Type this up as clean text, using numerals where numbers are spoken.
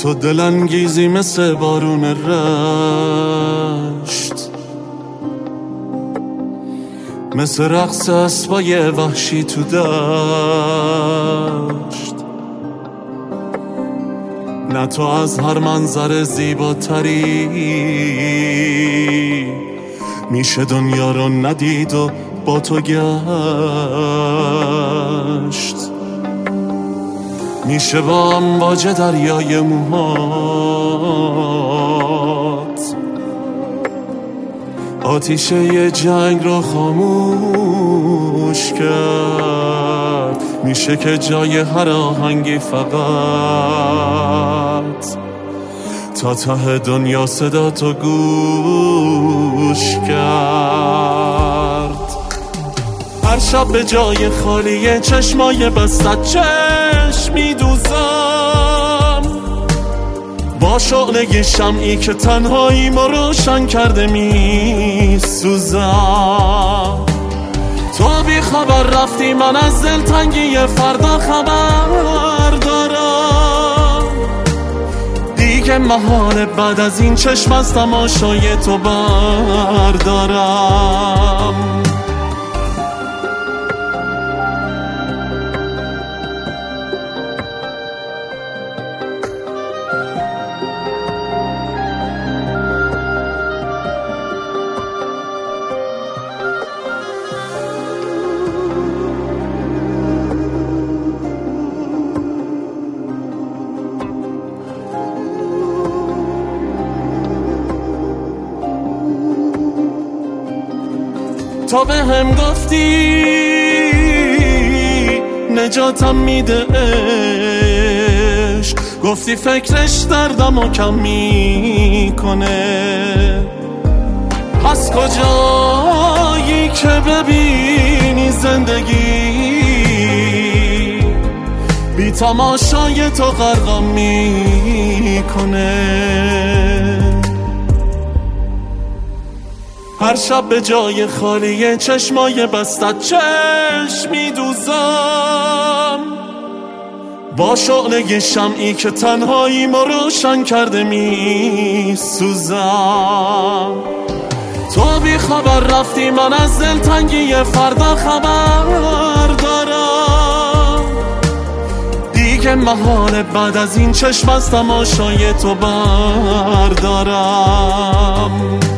تو دلانگیزی مثل بارون رشت، مثل رقص اسبای وحشی تو دشت. نه تو از هر منظر زیباتری میشه دنیا رو ندید و با تو گشت. میشه با امواج دریای موهات آتیشه یه جنگ رو خاموش کرد. میشه که جای هر آهنگی فقط تا ته دنیا صدا تو گوش کرد. هر شب به جای خالی چشمای بستت چشمی دوزم، با شعله شمعی که تنهایی ما روشن کرده می سوزم. تو بی خبر رفتی، من از دلتنگی فردا خبر دارم. دیگه محاله بعد از این چشم از تماشای تو بردارم. تو به هم گفتی نجاتم میده عشق، گفتی فکرش دردمو کم میکنه. از کجایی که ببینی زندگی بی تماشای تو غرقم میکنه. هر شب به جای خالی چشمای بستت چشمی دوزم، با شعله شمعی که تنهایی ما روشن کرده می سوزم. تو بی خبر رفتی، من از دلتنگی فردا خبر دارم. دیگه محاله بعد از این چشم از تماشای تو بردارم.